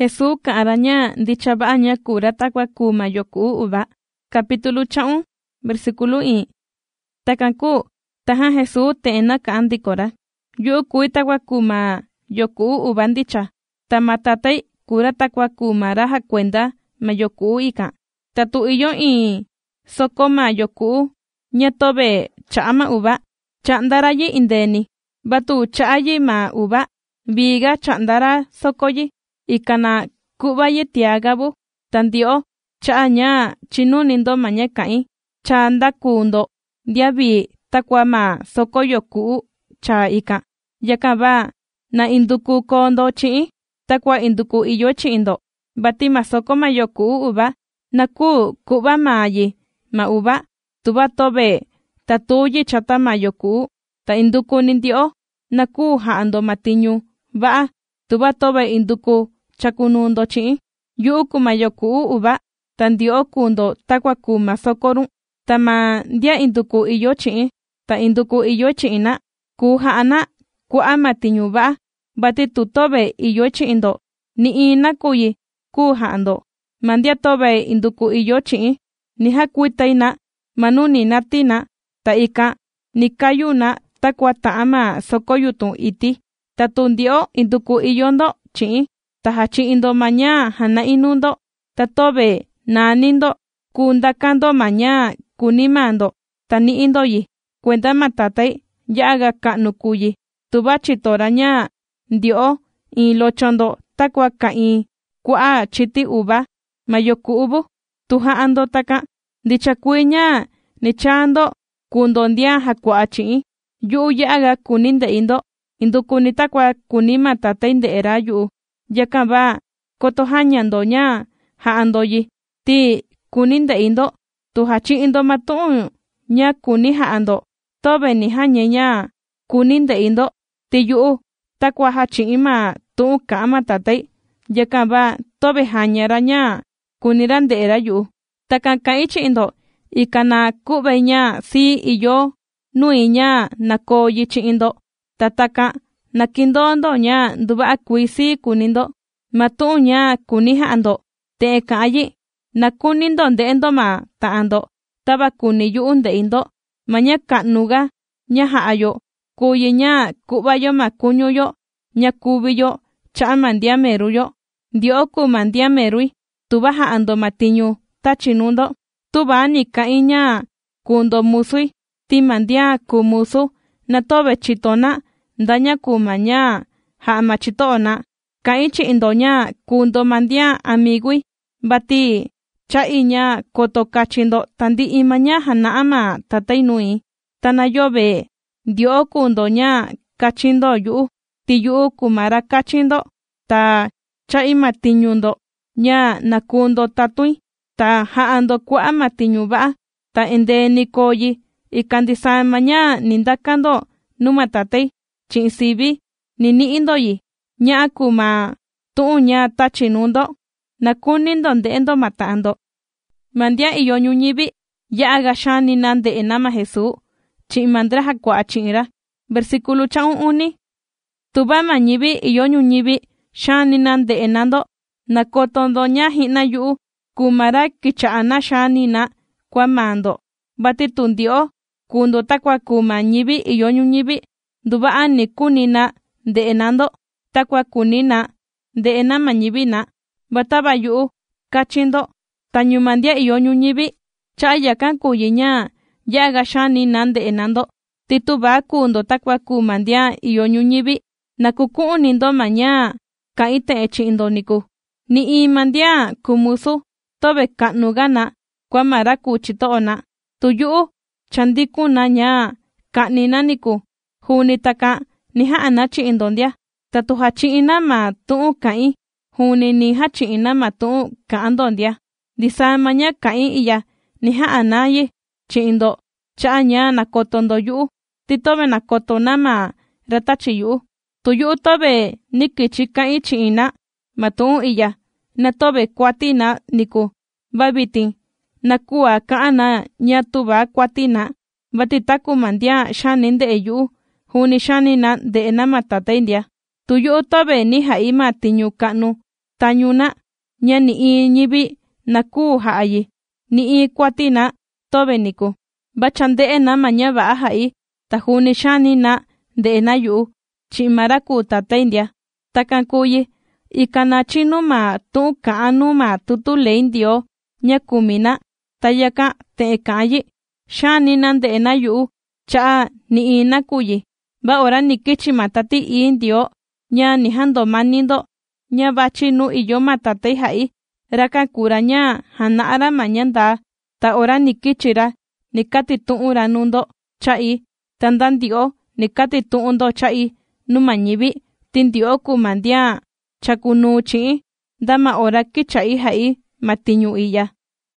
Jesús araña dicha baña cura takwa kuma yoku uba. Capítulo chaun, versículo i. Takanku, taja Jesús teena kaandikora. Yu kui takwa kuma yoku uban dicha. Tamatatay cura takwa kuma raja cuenta ma yoku ika. Tatu iyo i sokoma yoku nyatobe chama uba. Chandarayi indeni. Batu chayi ma uba. Viga chandara sokoyi. Ikana kubaye tiagabu. Tandio chaanya chinunindo maña kai. Chanda kundo. Diabi takwa ma sokoyoku cha ika. Yakaba na induku kondo chi. Takwa induku iyo chindo. Bati masoko ma yoku uba. Naku kuba mayi ma uba. Tuba tobe tatuyi chata ma yoku. Ta induku nindio. Naku haando matinyu. Ba tuba tobe induku chakunundo chi. Yuku ma yoku uba. Tandio kundo takwa kuma sokoru. Tama dia induku iyo chi. Ta induku iyo chi na. Ku haana ku amatinyu ba. Bati tu tobe iyo chi indo. Ni ina kuyi ku haando. Mandia tobe induku iyo chi. Ni hakuitaina. Manuni natina. Ta ika ni kayuna takwa taama sokoyutun iti. Tatundio induku iyondo chi. Tahachi indo maña hana inundo. Tatobe nanindo. Kundakando maña kunimando. Tani indo yi. Cuenta matatay yaga kanukuyi. Tuba chitoraña ndio in lochondo takwa kai kwa chiti uba mayoku ubu. Tuha ando taka. Dicha kuiña nichando kundondia hakwa chi. Yu yaga kuninde indo. Indukuni takwa kunima tatende era yu. Yakaba kotohañando ña haandoyi. Ti kuninde indo. Tuhachi indo matu ña kuni haando. Tobe ni hañeña kuninde indo. Ti yu takwa hachi ima tu kama tatay. Yakaba tobe hañara ña kunirande era yu. Takankai indo. Ikana kubeña si iyo nuiña nakoyi indo. Tataka nakindondo ña nduba kuisi kunindo. Matu ña kunihaando. Te kayi nakunindo ndeendo ma taando. Taba kuni yuunde indo. Maña kanuga ña haayo. Kuyi ña kubayo ma kuñuyo. Ña kubiyo cha mandia meruyo. Dio ku mandia merui. Tuba haando matiñu tachinundo. Tuba ni kaiña kundo musui. Ti mandia kumusu. Natobe chitona. Daña kumaña haama chitona. Kaichi indoña kundo mandia amigui. Bati chaiña koto kachindo tandi imaña hanaama tatainui. Tanayobe dio kundoña kachindo yu. Ti yu kumara kachindo. Ta chaima tiñundo. Ña nakundo tatui. Ta haando kwa matiñu ba. Ta ende nikoyi. Ikandisa maña nindakando numa tatei. Chinsibi nini indoyi. Ña kuma tuu ña tachinundo. Nakunindo ndeendo matando. Mandia iyo ñuñibi. Ya agashani nande enama Jesús. Chimandra hakwa chinra. Versículo chaun uni. Tuba mañibi iyo ñuñibi. Shani nande enando. Nakotondo ña hina yu. Kumara kichaana shani na kwa mando. Bati tundio. Kundo takwa kuma ñibi iyo ñuñibi. Duba ni kunina de enando. Takwa kunina de enama ñibina. Bataba yu kachindo. Tañumandia iyo ñuñibi. Chaya kan kuyiña. Yaga shani nande enando. Tituba kundo takwa kumandia iyo ñuñibi. Nakuku nindo maña. Kaite echindo niku. Ni imandia kumusu. Tobe kanugana. Kwa mara kuchitoona. Tuyu chandikuna ña. Kanina niku. Huni taka ni haana chiindondia. Tatu hachiina ma tuu kai. Huni ni hachiina ma tuu kaandondia. Disa maña kai iya. Ni haana ye chiindo. Chaanya nakotondo yu. Titobe nakotona ma ratachi yu. Tuyu tobe nikichi kai chiina. Ma tuu iya. Natobe kwatina niku. Babiti. Nakua kaana nyatuba kwatina. Batitaku mandia shaninde yu. Huni shani na de enama tataindia. Tuyu tobe ni haima tiñu kanu. tañuna, ña ni ñivi na kuu ja'ayi, ni kuatina toveniku, bachande'ena maña va'a ja'i, ta juni xanina nde'ena yu'u, chi'imara kuu tatay ndia. Takan kuyi, ikana chinu ma tu'un ka'an nu ma tutu ley Ndioo ña kumina, ta yakan te'e ka'an yi, xanina nde'ena yu'u, cha'a ni'ina kuyi, va ora ni kichi ma tati ii Ndioo ña ni jandomanindo, ña vachi nu iyo ma tatay ja'i, rakan kura ña jana'ara maña ndaa, ta ora ni kichira ni katitu'unra nundo cha'i, ta nda ndio'o ni katitu'undo cha'i nu ma ñivi, ti ndio'o kuu ma ndia chakunu chi'in, nda ma ora kicha'i ja'i ma tiñu iya.